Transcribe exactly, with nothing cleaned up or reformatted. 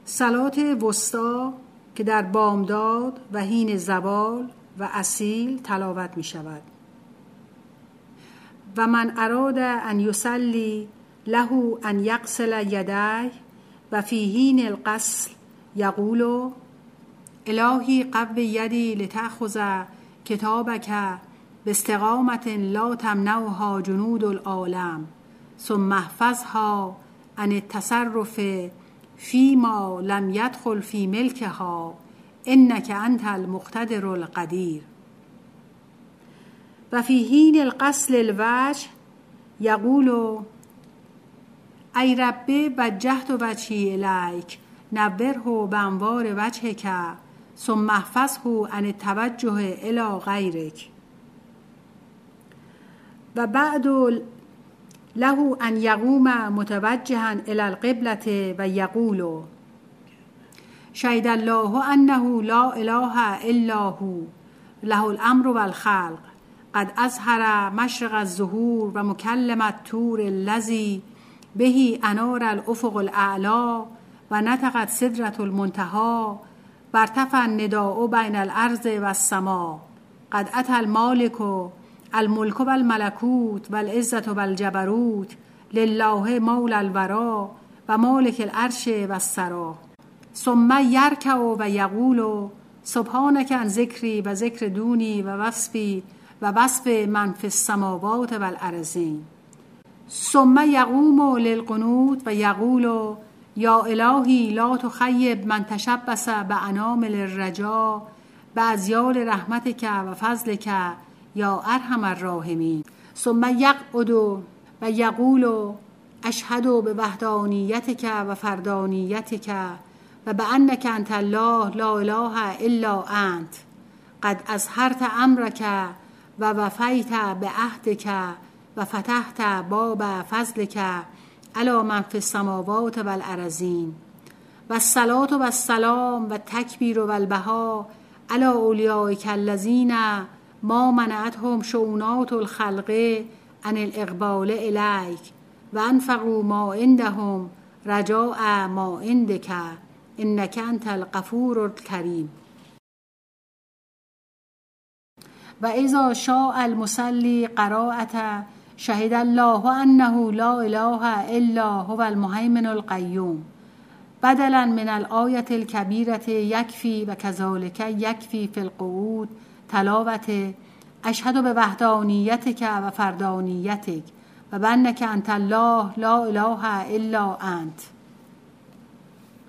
صلات وسطی که در بامداد و حین زوال و اصیل تلاوت می شود. و من اراد ان یصلی له ان یغسل یدیه و فی حین الغسل یقول الهی قو یدی لتأخذ کتابک باستقامة لا تمنعها جنود العالم ثم احفظها عن التصرف فيما لم يدخل في ملكها انك انت المقتدر القدیر. و فی حین الغسل الوجه یقول ای رب وجهت وجهی الیک نوره بانوار وجهک ثم احفظه عن التوجه الی غیرک. و بعد له ان یقوم متوجها الی القبلة و یقول شهد الله انه لا اله الا هو له الامر والخلق قد اظهر مشرق الظهور و مکلم الطور الذی به انار الافق الاعلی و نطقت سدرة المنتهى و ارتفع النداء بین الارض و السماء قد اتى المالک الملک و الملکوت و العزة و الجبروت لله مولا الورا و مالک العرش و السرا. ثم یرکع و یقول سبحانک عن ذکری و ذکر دونی و وصفی و وصف من فی السماوات و الارضین. ثم یقوم للقنوت و یقول یا الهی لا تخیب من تشبث بانامل الرجا بازیال رحمتک و فضلک یا ارحم الراحمین. ثم یقعد و یقول اشهد بوحدانیتک و فردانیتک و بانک انت الله لا اله الا انت قد اظهرت امرک و وفیت بعهدک و فتحت باب فضلک علی من فی السماوات و الارضین. و الصلاة و السلام و التکبیر و البها علی اولیائک الذین ما منعتهم شؤونات الخلق عن الاقبال الیک و انفقوا ما عندهم رجاء ما عندک انک انت الغفور الکریم. و اذا شاء المصلی قراءة شهد الله انه لا اله الا هو المهیمن القیوم بدلا من الآیة الکبیرة یکفی و کذالک یکفی فی القعود تلاوت اشهد بوحدانیتک و فردانیتک و بانک انت الله لا اله الا انت.